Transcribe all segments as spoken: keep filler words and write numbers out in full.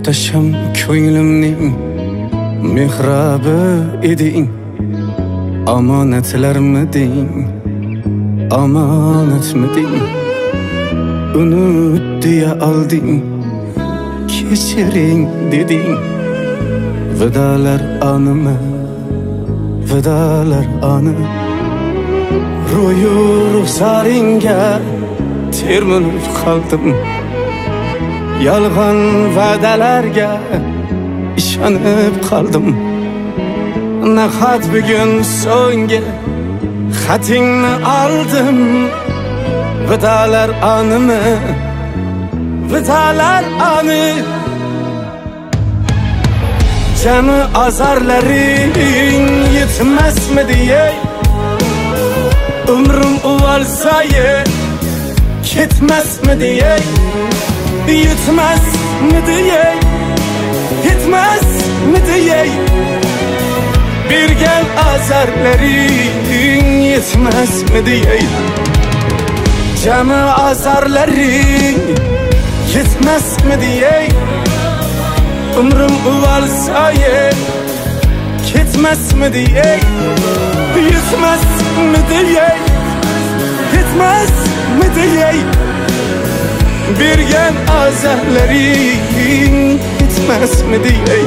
muhtasham ko'nglimning mehrabi eding, omonatlarmiding, omonatmiding, unut deya olding, kechiring deding. Vidalar animi, vidalar anı, ro'yu ruxsaringga termilib qoldim. Yolg'on va'dalarga ishonib qoldim. Nahot bugun so'nggi xatingni oldim. Vidalar animi, vidalar ani, jami azarlaring yetmasmidi ey? Umrim uvalsa ye ketmasmidi ey? Yetmasmidi ey? Yetmasmidi ey? Bergan azarlaring yetmasmidi ey? Jami azarlaring yetmasmidi ey? Umrim uvalsa ye ketmasmidi ey? Yetmasmidi ey? Yetmasmidi ey? Bergan azarlaring yetmasmidi ey?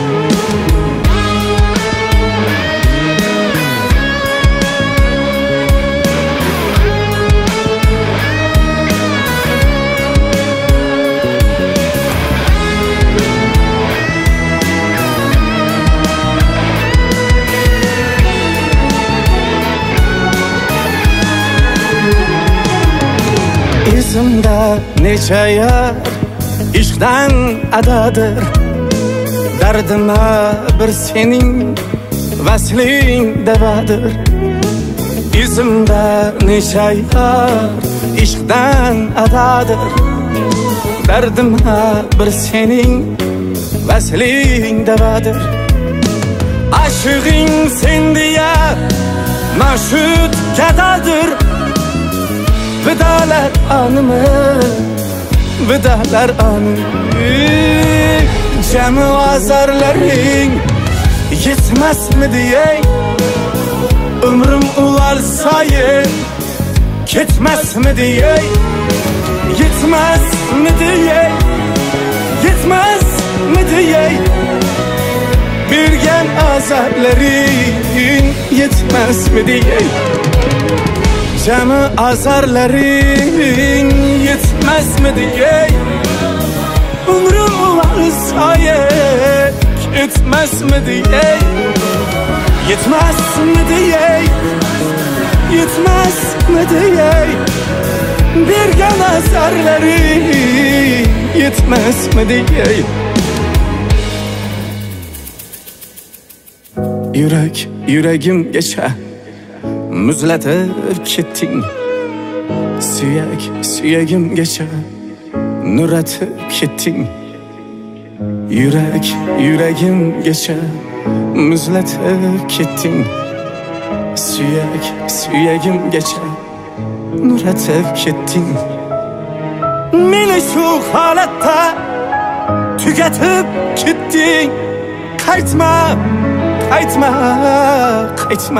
Izimda necha yar ishqdan adadir, dardima bir sening vasling davadir. Izimda necha yar ishqdan adadir, dardima bir sening vasling davadir. Aşığın sen diye maşhut kadadir. Vidalar anımı, vidalar anı, jami azarlaring yetmasmidi ey? Umrim uvalsa ye ketmasmidi ey? Yetmasmidi ey? Yetmasmidi ey? Bergan azarlaring yetmasmidi ey? Jami azarlaring yetmasmidi ey? Umrim uvalsa ye ketmasmidi ey? Yetmasmidi ey? Yetmasmidi ey? Bergan azarlaring yetmasmidi ey? Yürek, yüreğim geçe muzlatib ketding. Suyak, suyagim geçe nuratib ketding. Yürek, yüreğim geçe muzlatib ketding. Suyak, suyagim geçe nuratib ketding. Meni shu holatda tugatib ketding. Qaytma, qaytma, qaytma.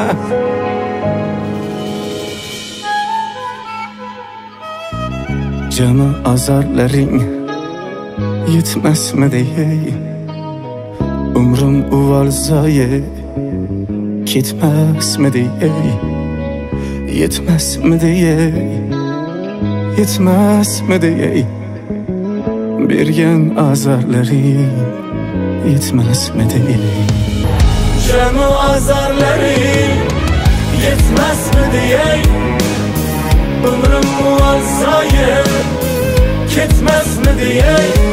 Jami azarlaring yetmasmidi ey? Umrim uvalsa ye ketmasmidi ey? Yetmasmidi ey? Yetmasmidi ey? Bergan azarlaring yetmasmidi ey? Jami azarlaring yetmasmidi ey? Umrim uvalsa ye ketmasmidi ey?